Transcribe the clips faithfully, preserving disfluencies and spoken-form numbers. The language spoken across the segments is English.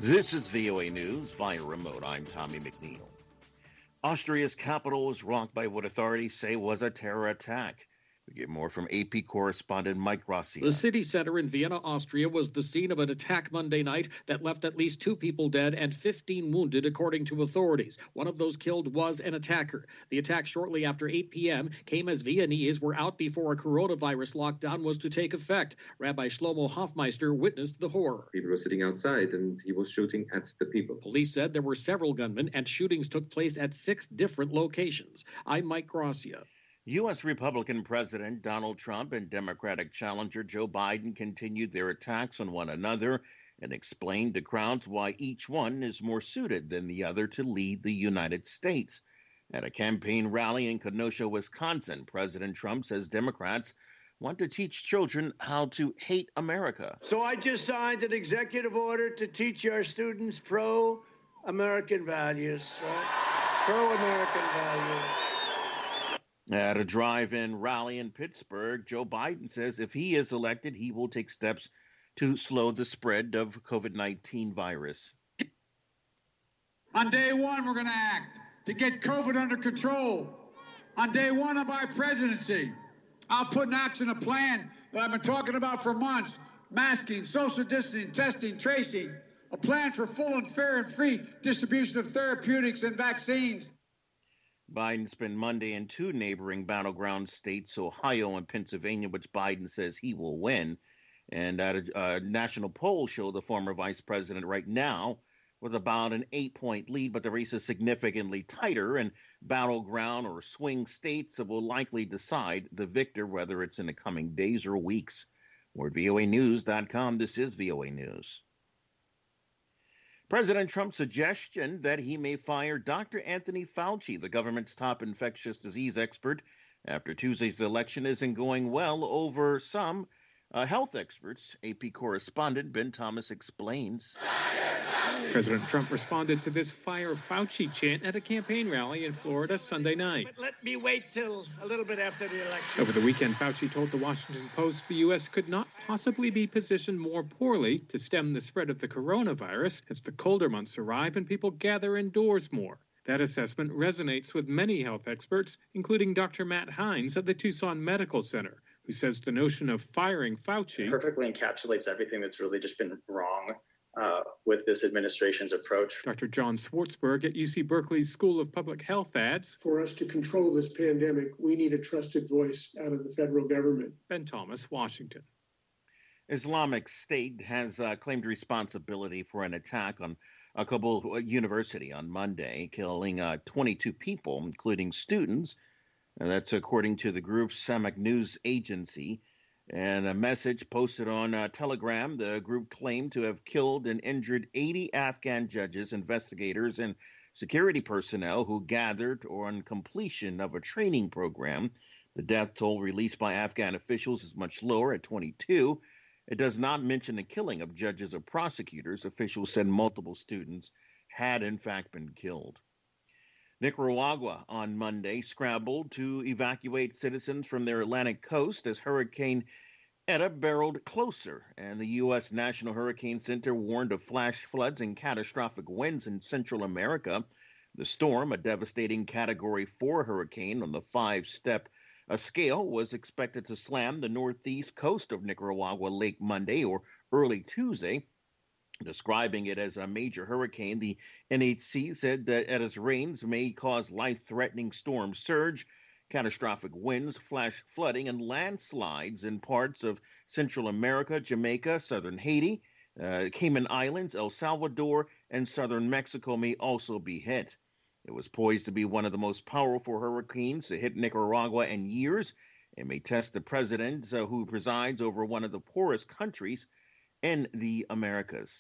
This is V O A News via remote. I'm Tommy McNeil. Austria's capital was rocked by what authorities say was a terror attack. We get more from A P correspondent Mike Rossi. The city center in Vienna, Austria, was the scene of an attack Monday night that left at least two people dead and fifteen wounded, according to authorities. One of those killed was an attacker. The attack shortly after eight p.m. came as Viennese were out before a coronavirus lockdown was to take effect. Rabbi Shlomo Hoffmeister witnessed the horror. People were sitting outside and he was shooting at the people. Police said there were several gunmen and shootings took place at six different locations. I'm Mike Gracia. U S Republican President Donald Trump and Democratic challenger Joe Biden continued their attacks on one another and explained to crowds why each one is more suited than the other to lead the United States. At a campaign rally in Kenosha, Wisconsin, President Trump says Democrats want to teach children how to hate America. So I just signed an executive order to teach our students pro-American values, right? Pro-American values. At a drive-in rally in Pittsburgh, Joe Biden says if he is elected, he will take steps to slow the spread of COVID nineteen virus. On day one, we're going to act to get COVID under control. On day one of my presidency, I'll put in action a plan that I've been talking about for months: masking, social distancing, testing, tracing, a plan for full and fair and free distribution of therapeutics and vaccines. Biden spent Monday in two neighboring battleground states, Ohio and Pennsylvania, which Biden says he will win. And at a, a national poll show the former vice president right now with about an eight-point lead, but the race is significantly tighter, and battleground or swing states will likely decide the victor, whether it's in the coming days or weeks. More at V O A news dot com. This is V O A News. President Trump's suggestion that he may fire Doctor Anthony Fauci, the government's top infectious disease expert, after Tuesday's election isn't going well over some uh, health experts. A P correspondent Ben Thomas explains. President Trump responded to this Fire Fauci chant at a campaign rally in Florida Sunday night. But let me wait till a little bit after the election. Over the weekend, Fauci told the Washington Post the U S could not possibly be positioned more poorly to stem the spread of the coronavirus as the colder months arrive and people gather indoors more. That assessment resonates with many health experts, including Doctor Matt Hines of the Tucson Medical Center, who says the notion of firing Fauci perfectly encapsulates everything that's really just been wrong Uh, with this administration's approach. Doctor John Swartzberg at U C Berkeley's School of Public Health adds, for us to control this pandemic, we need a trusted voice out of the federal government. Ben Thomas, Washington. Islamic State has uh, claimed responsibility for an attack on a Kabul university on Monday, killing uh, twenty-two people, including students. And that's according to the group's Samak News Agency. And a message posted on uh, Telegram, the group claimed to have killed and injured eighty Afghan judges, investigators, and security personnel who gathered on completion of a training program. The death toll released by Afghan officials is much lower at twenty-two. It does not mention the killing of judges or prosecutors. Officials said multiple students had, in fact, been killed. Nicaragua on Monday scrambled to evacuate citizens from their Atlantic coast as Hurricane Eta barreled closer, and the U S National Hurricane Center warned of flash floods and catastrophic winds in Central America. The storm, a devastating Category four hurricane on the five-step uh, scale, was expected to slam the northeast coast of Nicaragua late Monday or early Tuesday. Describing it as a major hurricane, the N H C said that its rains may cause life-threatening storm surge, catastrophic winds, flash flooding, and landslides in parts of Central America, Jamaica, southern Haiti, uh, Cayman Islands, El Salvador, and southern Mexico may also be hit. It was poised to be one of the most powerful hurricanes to hit Nicaragua in years and may test the president uh, who presides over one of the poorest countries in the Americas.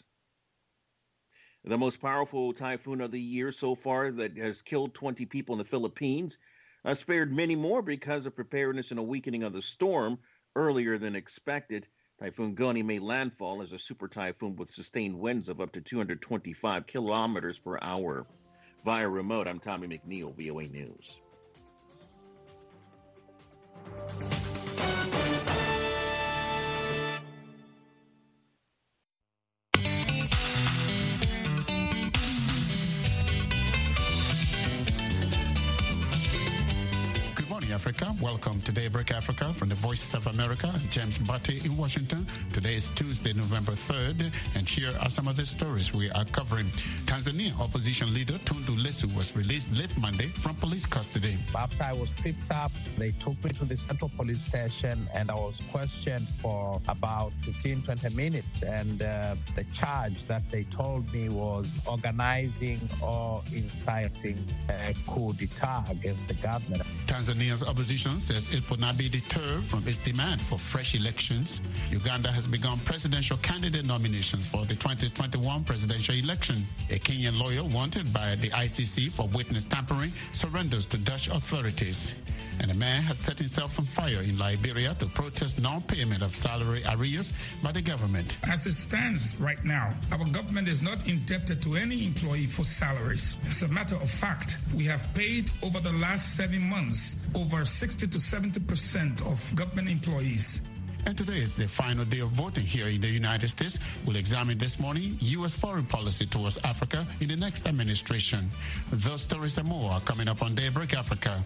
The most powerful typhoon of the year so far that has killed twenty people in the Philippines uh, spared many more because of preparedness and a weakening of the storm earlier than expected. Typhoon Goni made landfall as a super typhoon with sustained winds of up to two hundred twenty-five kilometers per hour. Via remote, I'm Tommy McNeil, V O A News. Africa. Welcome to Daybreak Africa from the Voice of America. I'm James Bate in Washington. Today is Tuesday, November third, and here are some of the stories we are covering. Tanzania opposition leader Tundu Lissu was released late Monday from police custody. After I was picked up, they took me to the Central Police Station, and I was questioned for about fifteen, twenty minutes. And uh, the charge that they told me was organizing or inciting a coup d'etat against the government. Tanzania's opposition says it will not be deterred from its demand for fresh elections. Uganda has begun presidential candidate nominations for the twenty twenty-one presidential election. A Kenyan lawyer wanted by the I C C for witness tampering surrenders to Dutch authorities. And a man has set himself on fire in Liberia to protest non-payment of salary arrears by the government. As it stands right now, our government is not indebted to any employee for salaries. As a matter of fact, we have paid over the last seven months over sixty to seventy percent of government employees. And today is the final day of voting here in the United States. We'll examine this morning U S foreign policy towards Africa in the next administration. Those stories and more are coming up on Daybreak Africa.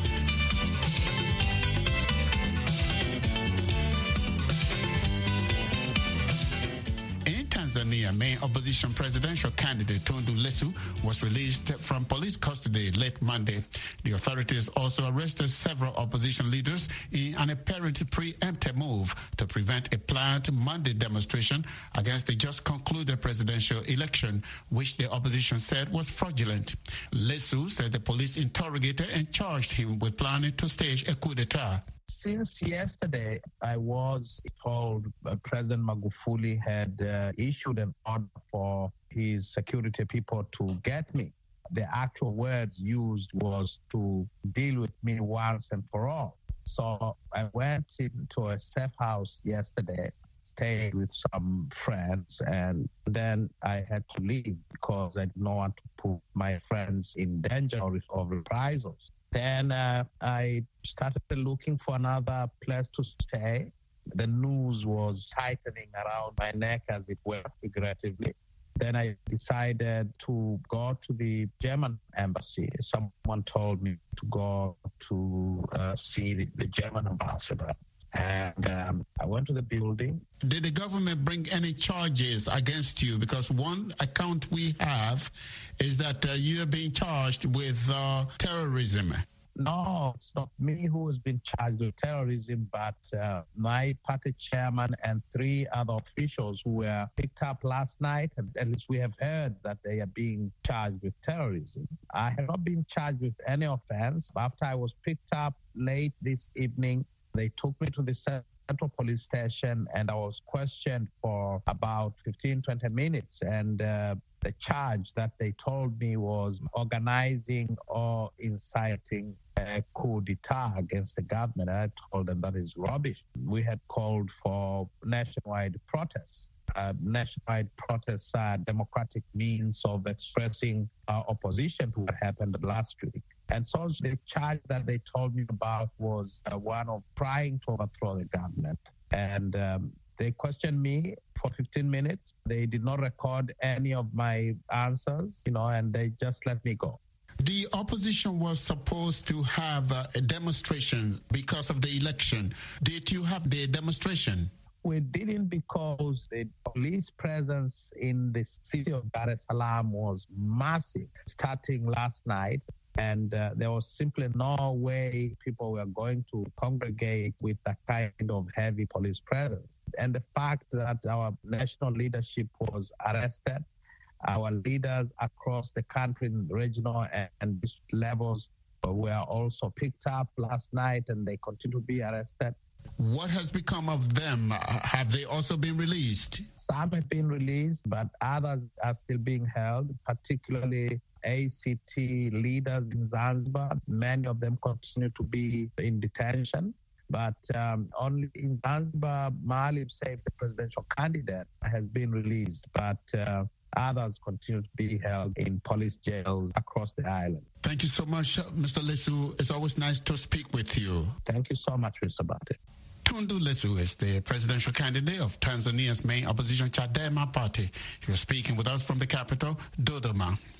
Tanzania main opposition presidential candidate Tundu Lissu was released from police custody late Monday. The authorities also arrested several opposition leaders in an apparent preemptive move to prevent a planned Monday demonstration against the just concluded presidential election, which the opposition said was fraudulent. Lissu said the police interrogated and charged him with planning to stage a coup d'etat. Since yesterday, I was told uh, President Magufuli had uh, issued an order for his security people to get me. The actual words used was to deal with me once and for all. So I went into a safe house yesterday, stayed with some friends, and then I had to leave because I did not want to put my friends in danger of reprisals. Then uh, I started looking for another place to stay. The noose was tightening around my neck, as it were, figuratively. Then I decided to go to the German embassy. Someone told me to go to uh, see the, the German ambassador. And um, I went to the building. Did the government bring any charges against you? Because one account we have is that uh, you are being charged with uh, terrorism. No, it's not me who has been charged with terrorism, but uh, my party chairman and three other officials who were picked up last night. At least we have heard that they are being charged with terrorism. I have not been charged with any offense. After I was picked up late this evening, they took me to the Central Police Station, and I was questioned for about fifteen, twenty minutes. And uh, the charge that they told me was organizing or inciting a coup d'etat against the government. And I told them that is rubbish. We had called for nationwide protests. Uh, nationwide protests are democratic means of expressing our opposition to what happened last week. And so the charge that they told me about was uh, one of trying to overthrow the government. And um, they questioned me for fifteen minutes. They did not record any of my answers, you know, and they just let me go. The opposition was supposed to have uh, a demonstration because of the election. Did you have the demonstration? We didn't, because the police presence in the city of Dar es Salaam was massive, starting last night. And uh, there was simply no way people were going to congregate with that kind of heavy police presence. And the fact that our national leadership was arrested, our leaders across the country, regional and, and district levels, were also picked up last night, and they continue to be arrested. What has become of them? Have they also been released? Some have been released, but others are still being held, particularly A C T leaders in Zanzibar. Many of them continue to be in detention. But um, only in Zanzibar, Maalim Seif, the presidential candidate, has been released. But uh, others continue to be held in police jails across the island. Thank you so much, Mister Lissu. It's always nice to speak with you. Thank you so much, Mister Bate. Tundu Lissu is the presidential candidate of Tanzania's main opposition Chadema party. He was speaking with us from the capital, Dodoma.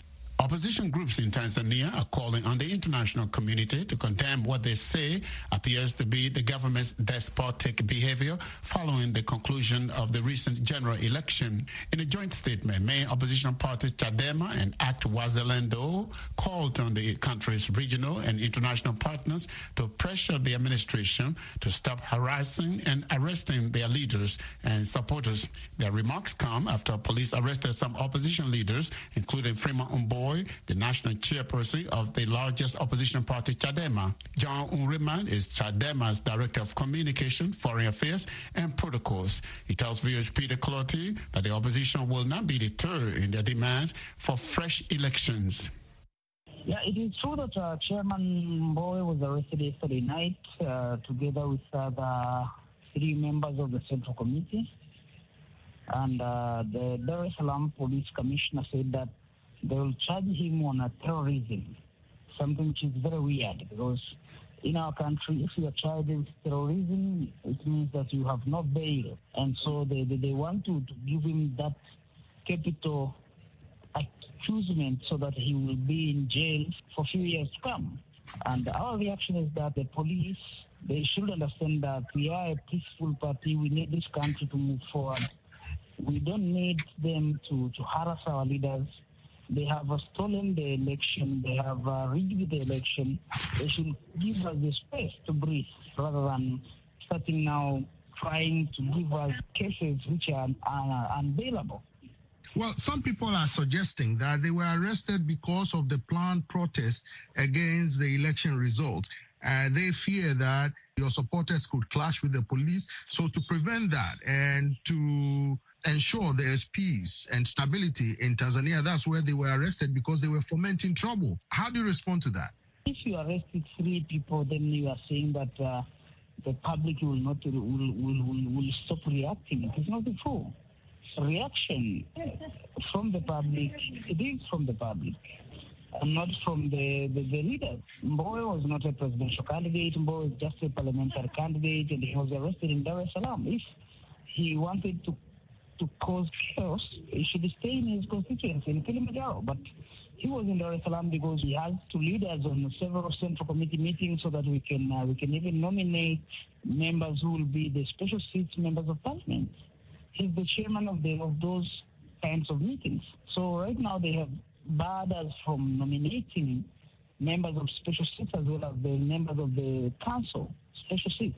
Opposition groups in Tanzania are calling on the international community to condemn what they say appears to be the government's despotic behavior following the conclusion of the recent general election. In a joint statement, main opposition parties Chadema and ACT Wazalendo called on the country's regional and international partners to pressure the administration to stop harassing and arresting their leaders and supporters. Their remarks come after police arrested some opposition leaders, including Freeman Mbowe, the national chairperson of the largest opposition party, Chadema. John Unriman is Chadema's Director of Communication, Foreign Affairs, and Protocols. He tells V O A's Peter Clotty that the opposition will not be deterred in their demands for fresh elections. Yeah, it is true that uh, Chairman Mbowe was arrested yesterday night uh, together with uh, the three members of the Central Committee. And uh, the Dar es Salaam Police Commissioner said that they will charge him on a terrorism, something which is very weird because in our country, if you are charged with terrorism, it means that you have no bail. And so they, they, they want to, to give him that capital accusation so that he will be in jail for a few years to come. And our reaction is that the police, they should understand that we are a peaceful party. We need this country to move forward. We don't need them to, to harass our leaders. They have uh, stolen the election. They have uh, rigged the election. They should give us the space to breathe rather than starting now trying to give us cases which are uh, unbailable. Well, some people are suggesting that they were arrested because of the planned protest against the election results. Uh, they fear that your supporters could clash with the police. So to prevent that and to ensure there's peace and stability in Tanzania, that's where they were arrested, because they were fomenting trouble. How do you respond to that? If you arrested three people, then you are saying that uh, the public will not will, will, will, will stop reacting. It is not true. Reaction from the public, it is from the public, and not from the, the, the leaders. Mbowe was not a presidential candidate. Mbowe was just a parliamentary candidate, and he was arrested in Dar es Salaam. If he wanted to to cause chaos, he should stay in his constituency in Kilimanjaro. But he was in Dar es Salaam because he has to lead us on several Central Committee meetings so that we can uh, we can even nominate members who will be the special seats members of parliament. He's the chairman of the of those kinds of meetings. So right now they have barred us from nominating members of special seats as well as the members of the council special seats.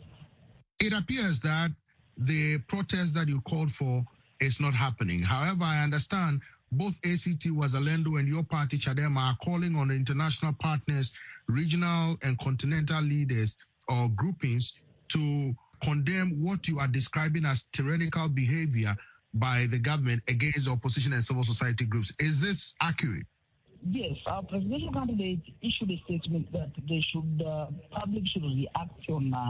It appears that the protest that you called for is not happening. However, I understand both A C T Wazalendo and your party, Chadema, are calling on the international partners, regional and continental leaders or groupings to condemn what you are describing as tyrannical behavior by the government against opposition and civil society groups. Is this accurate? Yes, our presidential candidate issued a statement that they should, uh, public should react on uh,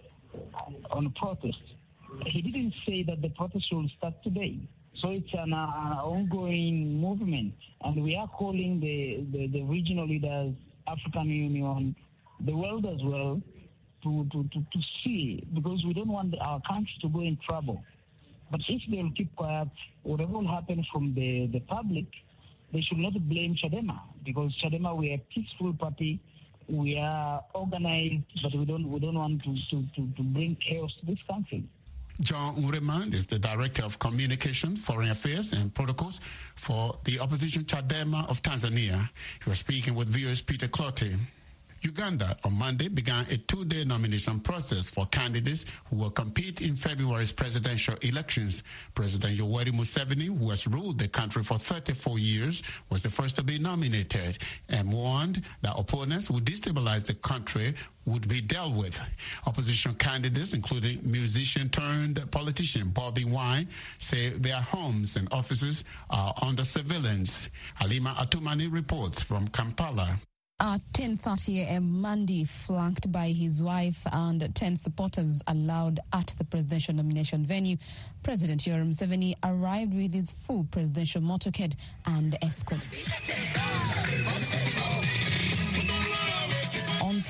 on protest. He didn't say that the protest will start today. So it's an uh, ongoing movement, and we are calling the, the, the regional leaders, African Union, the world as well, to, to, to, to see, because we don't want our country to go in trouble. But if they will keep quiet, whatever will happen from the, the public, they should not blame Chadema, because Chadema, we are a peaceful party. We are organized, but we don't we don't want to, to, to, to bring chaos to this country. John Unriman is the Director of Communication, Foreign Affairs and Protocols for the opposition Chadema of Tanzania. He was speaking with V O A's Peter Clotty. Uganda on Monday began a two-day nomination process for candidates who will compete in February's presidential elections. President Yoweri Museveni, who has ruled the country for thirty-four years, was the first to be nominated and warned that opponents who destabilize the country would be dealt with. Opposition candidates, including musician-turned-politician Bobby Wine, say their homes and offices are under surveillance. Halima Atumani reports from Kampala. At ten thirty a.m. Monday, flanked by his wife and ten supporters allowed at the presidential nomination venue, President Yoweri Museveni arrived with his full presidential motorcade and escorts. On streets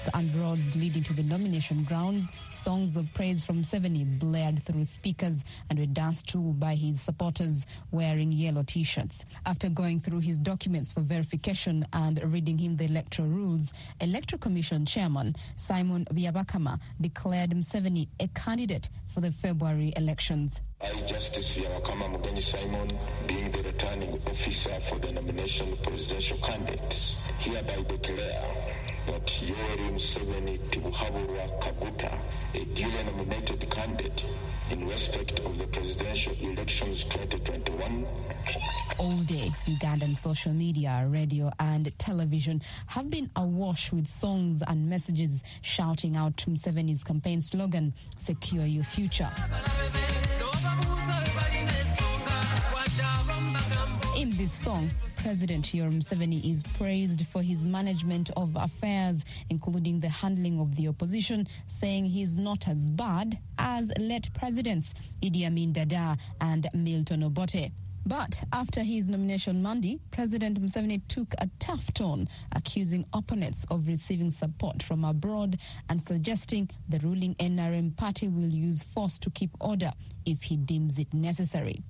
and roads leading to the nomination grounds, songs of praise from Museveni blared through speakers and were danced to by his supporters wearing yellow T-shirts. After going through his documents for verification and reading him the electoral rules, Electoral Commission Chairman Simon Byabakama declared Museveni a candidate for the February elections. I, Justice Byabakama Mugenyi Simon, being the returning officer for the nomination of presidential candidates, hereby declare that Yoweri Museveni Tibuhaburwa Kaguta, a duly nominated candidate in respect of the presidential elections twenty twenty-one. All day, Ugandan social media, radio and television have been awash with songs and messages shouting out Museveni's campaign slogan, "Secure Your Future." In this song, President Yoweri Museveni is praised for his management of affairs, including the handling of the opposition, saying he's not as bad as late presidents Idi Amin Dada and Milton Obote. But after his nomination Monday, President Museveni took a tough tone, accusing opponents of receiving support from abroad and suggesting the ruling N R M party will use force to keep order if he deems it necessary.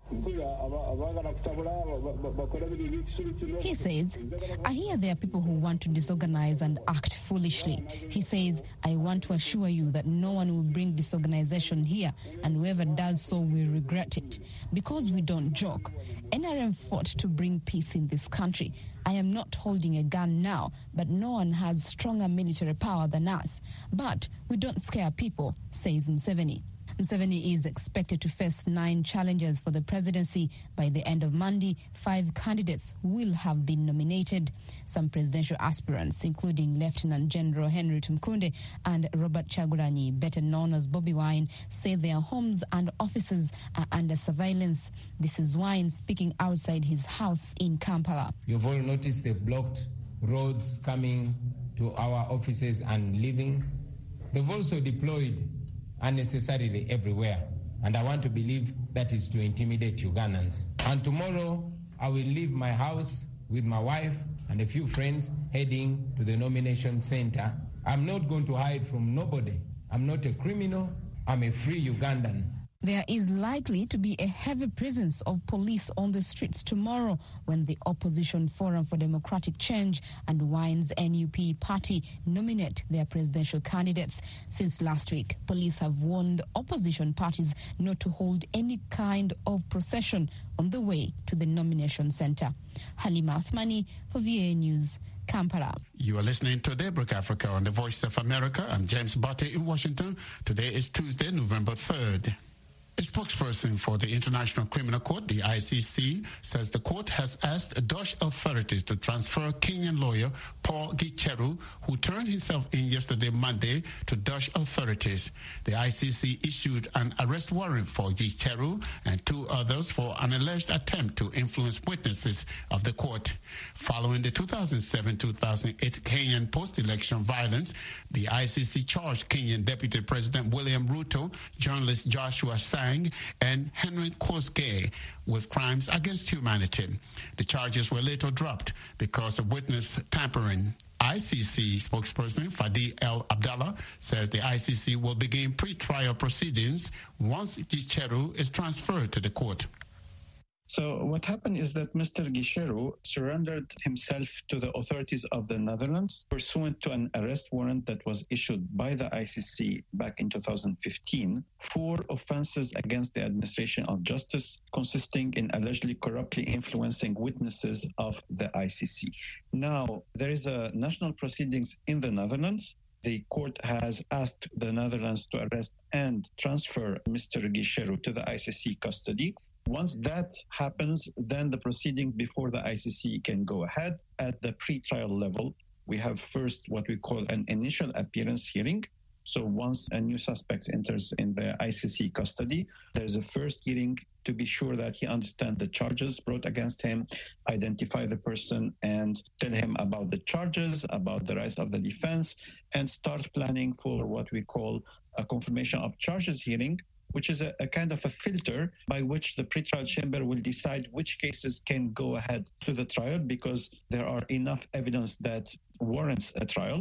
He says, I hear there are people who want to disorganize and act foolishly. He says, I want to assure you that no one will bring disorganization here, and whoever does so will regret it. Because we don't joke. N R M fought to bring peace in this country. I am not holding a gun now, but no one has stronger military power than us. But we don't scare people, says Museveni. Museveni is expected to face nine challengers for the presidency. By the end of Monday, five candidates will have been nominated. Some presidential aspirants, including Lieutenant General Henry Tumukunde and Robert Kyagulanyi, better known as Bobi Wine, say their homes and offices are under surveillance. This is Wine speaking outside his house in Kampala. You've all noticed they've blocked roads coming to our offices and leaving. They've also deployed unnecessarily everywhere, and I want to believe that is to intimidate Ugandans. And tomorrow I will leave my house with my wife and a few friends heading to the nomination center. I'm not going to hide from nobody. I'm not a criminal. I'm a free Ugandan. There is likely to be a heavy presence of police on the streets tomorrow when the Opposition Forum for Democratic Change and Wine's N U P party nominate their presidential candidates. Since last week, police have warned opposition parties not to hold any kind of procession on the way to the nomination centre. Halima Athmani for V A News, Kampala. You are listening to Daybreak Africa on the Voice of America. I'm James Botte in Washington. Today is Tuesday, November third. A spokesperson for the International Criminal Court, the I C C, says the court has asked Dutch authorities to transfer Kenyan lawyer Paul Gicheru, who turned himself in yesterday, Monday, to Dutch authorities. The I C C issued an arrest warrant for Gicheru and two others for an alleged attempt to influence witnesses of the court. Following the two thousand seven to two thousand eight Kenyan post-election violence, the I C C charged Kenyan Deputy President William Ruto, journalist Joshua Sang, and Henry Kosgei with crimes against humanity. The charges were later dropped because of witness tampering. I C C spokesperson Fadi El Abdallah says the I C C will begin pre-trial proceedings once Gicheru is transferred to the court. So what happened is that Mister Gicheru surrendered himself to the authorities of the Netherlands pursuant to an arrest warrant that was issued by the I C C back in two thousand fifteen for offenses against the administration of justice, consisting in allegedly corruptly influencing witnesses of the I C C. Now, there is a national proceedings in the Netherlands. The court has asked the Netherlands to arrest and transfer Mister Gicheru to the I C C custody. Once that happens, then the proceeding before the I C C can go ahead. At the pre-trial level, we have first what we call an initial appearance hearing. So once a new suspect enters in the I C C custody, there's a first hearing to be sure that he understands the charges brought against him, identify the person and tell him about the charges, about the rights of the defense, and start planning for what we call a confirmation of charges hearing, which is a, a kind of a filter by which the pretrial chamber will decide which cases can go ahead to the trial because there are enough evidence that warrants a trial,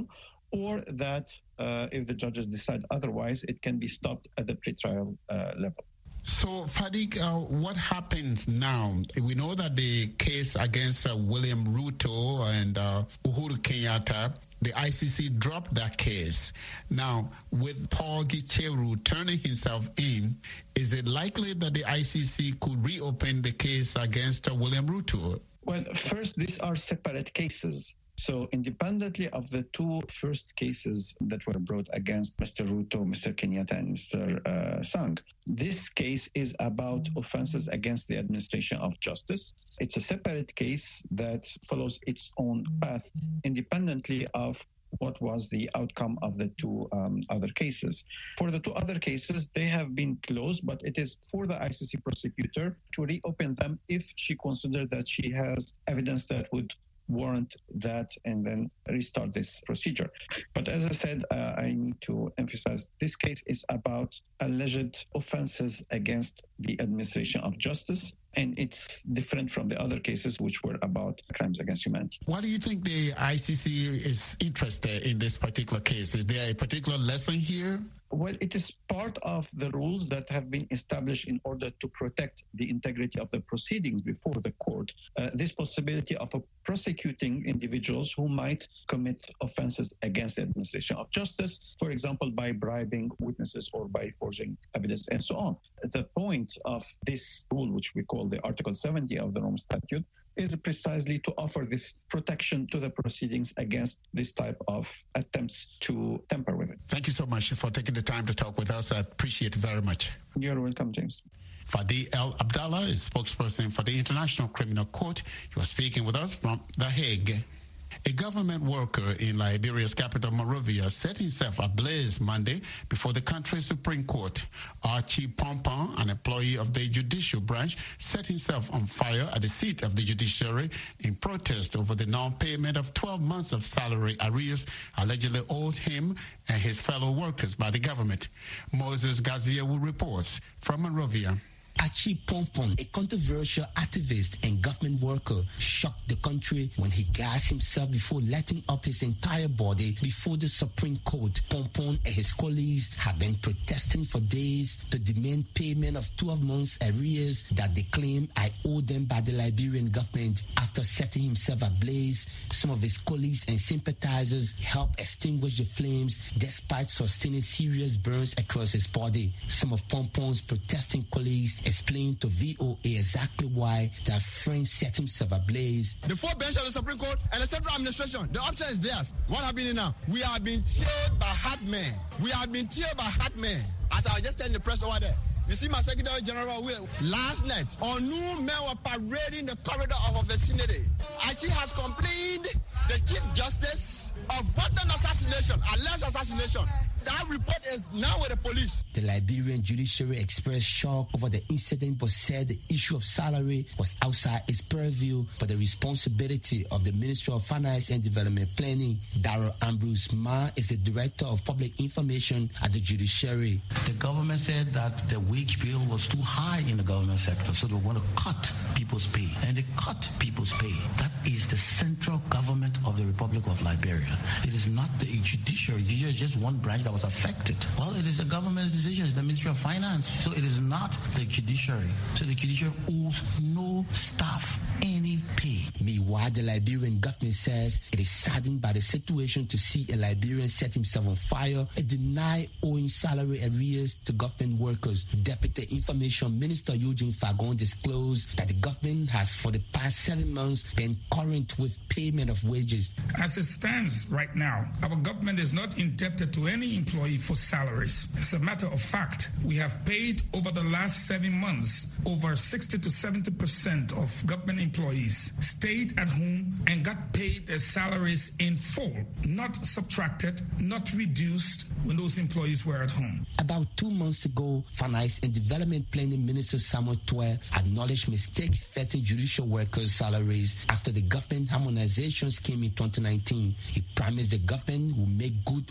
or that uh, if the judges decide otherwise, it can be stopped at the pretrial uh, level. So, Fadik, uh, what happens now? We know that the case against uh, William Ruto and uh, Uhuru Kenyatta, the I C C dropped that case. Now, with Paul Gicheru turning himself in, is it likely that the I C C could reopen the case against uh, William Ruto? Well, first, these are separate cases. So independently of the two first cases that were brought against Mister Ruto, Mister Kenyatta, and Mister Uh, Sang, this case is about offenses against the administration of justice. It's a separate case that follows its own path independently of what was the outcome of the two um, other cases. For the two other cases, they have been closed, but it is for the I C C prosecutor to reopen them if she considers that she has evidence that would warrant that and then restart this procedure. But as I said, uh, I need to emphasize this case is about alleged offenses against the administration of justice, and it's different from the other cases which were about crimes against humanity. Why do you think the I C C is interested in this particular case? Is there a particular lesson here? Well, it is part of the rules that have been established in order to protect the integrity of the proceedings before the court. Uh, this possibility of uh, prosecuting individuals who might commit offenses against the administration of justice, for example, by bribing witnesses or by forging evidence and so on. The point of this rule, which we call the Article seventy of the Rome Statute, is precisely to offer this protection to the proceedings against this type of attempts to tamper with it. Thank you so much for taking the time to talk with us. I appreciate it very much. You're welcome, James. Fadi El Abdallah is spokesperson for the International Criminal Court. You are speaking with us from The Hague. A government worker in Liberia's capital, Monrovia, set himself ablaze Monday before the country's Supreme Court. Archie Pompon, an employee of the judicial branch, set himself on fire at the seat of the judiciary in protest over the non-payment of twelve months of salary arrears allegedly owed him and his fellow workers by the government. Moses Gaziewu reports from Monrovia. Archie Pompon, a controversial activist and government worker, shocked the country when he gassed himself before lighting up his entire body before the Supreme Court. Pompon and his colleagues have been protesting for days to demand payment of twelve months arrears that they claim I owe them by the Liberian government. After setting himself ablaze, some of his colleagues and sympathizers helped extinguish the flames despite sustaining serious burns across his body. Some of Pompon's protesting colleagues explained to V O A exactly why their friend set himself ablaze. The full bench of the Supreme Court and the Central Administration, the option is theirs. What happening now? We have been tilled by hard men. We have been tilled by hard men. As I was just telling the press over there, you see my Secretary General Will. Last night, new men were parading the corridor of our vicinity. Archie has complained the Chief Justice of wanton assassination, alleged assassination. That report is now with the police. The Liberian judiciary expressed shock over the incident but said the issue of salary was outside its purview but the responsibility of the Ministry of Finance and Development Planning. Darrell Ambrose Ma is the Director of Public Information at the judiciary. The government said that the wage bill was too high in the government sector, so they want to cut people's pay. And they cut people's pay. That is the central government of the Republic of Liberia. It is not the judiciary. Judiciary is just one branch that was affected. Well, it is the government's decision. It's the Ministry of Finance. So it is not the judiciary. So the judiciary owes no staff any pay. Meanwhile, the Liberian government says it is saddened by the situation to see a Liberian set himself on fire and deny owing salary arrears to government workers. Deputy Information Minister Eugene Fagon disclosed that the government has for the past seven months been current with payment of wages. As it stands right now, our government is not indebted to any employee for salaries. As a matter of fact, we have paid over the last seven months over sixty to seventy percent of government employees stayed at home and got paid their salaries in full, not subtracted, not reduced when those employees were at home. About two months ago, Finance and Development Planning Minister Samuel Twere acknowledged mistakes affecting judicial workers' salaries after the government harmonizations came in twenty nineteen. He promised the government will make good on pay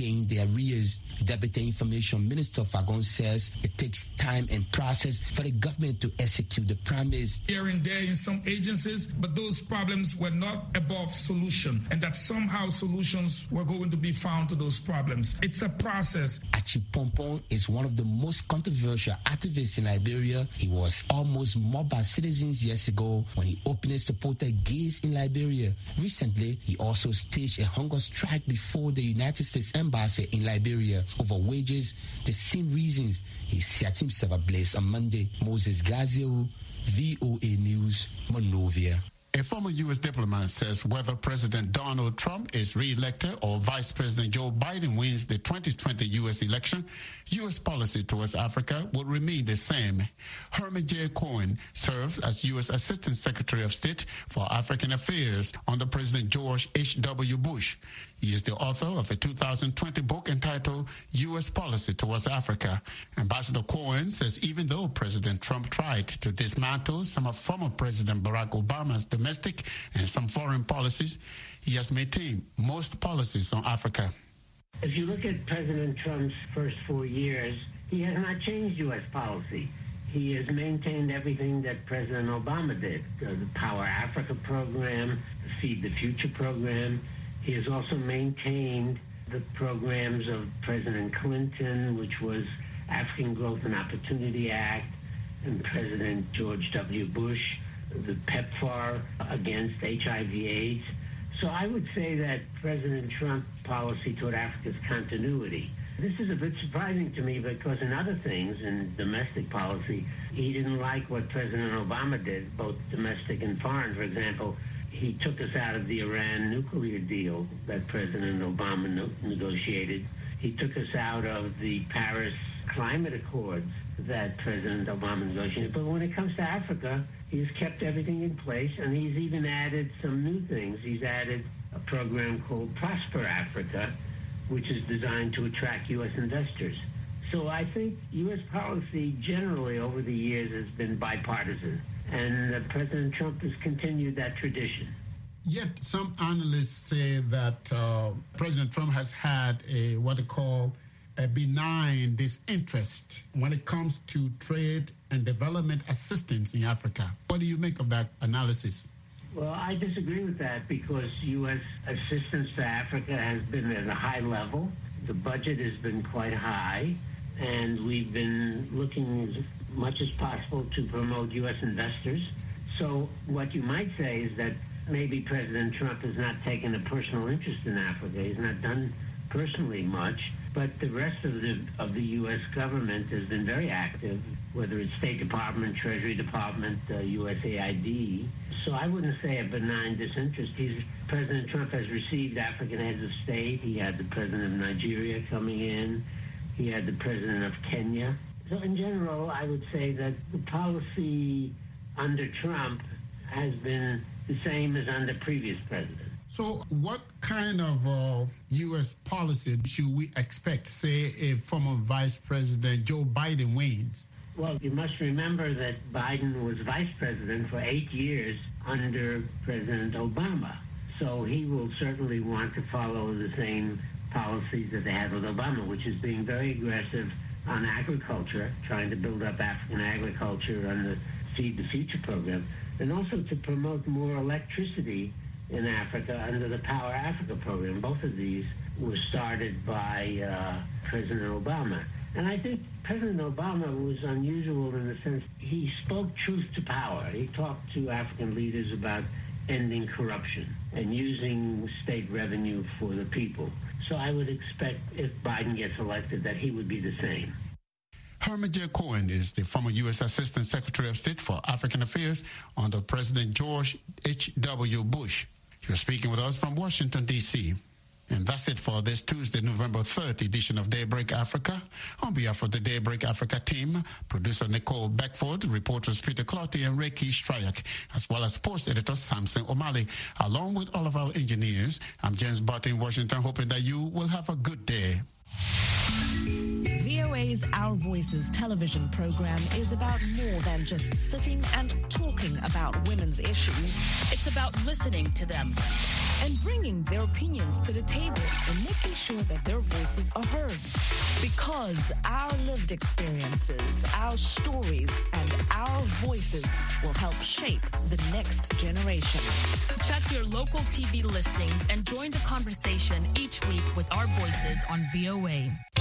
paying their arrears. Deputy Information Minister Fagon says it takes time and process for the government to execute the promise. Here and there in some agencies, but those problems were not above solution, and that somehow solutions were going to be found to those problems. It's a process. Achipompong is one of the most controversial activists in Liberia. He was almost mobbed by citizens years ago when he openly supported gays in Liberia. Recently, he also staged a hunger strike before the United States Embassy in Liberia over wages, the same reasons he set himself ablaze on Monday. Moses Gazio, V O A News, Monrovia. A former U S diplomat says whether President Donald Trump is re-elected or Vice President Joe Biden wins the twenty twenty U S election, U S policy towards Africa will remain the same. Herman J. Cohen serves as U S Assistant Secretary of State for African Affairs under President George H W Bush. He is the author of a two thousand twenty book entitled U S Policy Towards Africa. Ambassador Cohen says even though President Trump tried to dismantle some of former President Barack Obama's domestic and some foreign policies, he has maintained most policies on Africa. If you look at President Trump's first four years, he has not changed U S policy. He has maintained everything that President Obama did, uh, the Power Africa program, the Feed the Future program. He has also maintained the programs of President Clinton, which was African Growth and Opportunity Act, and President George W. Bush, the PEPFAR against H I V AIDS. So I would say that President Trump's policy toward Africa's continuity. This is a bit surprising to me because in other things, in domestic policy, he didn't like what President Obama did, both domestic and foreign. For example, he took us out of the Iran nuclear deal that President Obama no- negotiated. He took us out of the Paris climate accords that President Obama negotiated. But when it comes to Africa, he's kept everything in place, and he's even added some new things. He's added a program called Prosper Africa, which is designed to attract U S investors. So I think U S policy generally over the years has been bipartisan, and uh, President Trump has continued that tradition. Yet some analysts say that uh, President Trump has had a what they call a benign disinterest when it comes to trade and development assistance in Africa. What do you make of that analysis? Well, I disagree with that because U S assistance to Africa has been at a high level. The budget has been quite high, and we've been looking as much as possible to promote U S investors. So what you might say is that maybe President Trump has not taken a personal interest in Africa. He's not done personally much, but the rest of the of the U S government has been very active, whether it's State Department, Treasury Department, uh, U S A I D. So I wouldn't say a benign disinterest. He's, President Trump has received African heads of state. He had the president of Nigeria coming in. He had the president of Kenya. So in general, I would say that the policy under Trump has been the same as under previous presidents. So what kind of uh, U S policy should we expect, say, if former Vice President Joe Biden wins? Well, you must remember that Biden was vice president for eight years under President Obama. So he will certainly want to follow the same policies that they had with Obama, which is being very aggressive on agriculture, trying to build up African agriculture on the Feed the Future program, and also to promote more electricity in Africa under the Power Africa program. Both of these were started by uh, President Obama. And I think President Obama was unusual in the sense he spoke truth to power. He talked to African leaders about ending corruption and using state revenue for the people. So I would expect if Biden gets elected that he would be the same. Herman J. Cohen is the former U S Assistant Secretary of State for African Affairs under President George H W Bush. He was speaking with us from Washington, D C And that's it for this Tuesday, November third edition of Daybreak Africa. On behalf of the Daybreak Africa team, producer Nicole Beckford, reporters Peter Clotty and Reiki Stryak, as well as sports editor Samson O'Malley, along with all of our engineers. I'm James Butt in Washington, hoping that you will have a good day. V O A's Our Voices television program is about more than just sitting and talking about women's issues. It's about listening to them, and bringing their opinions to the table and making sure that their voices are heard. Because our lived experiences, our stories, and our voices will help shape the next generation. Check your local T V listings and join the conversation each week with our voices on V O A.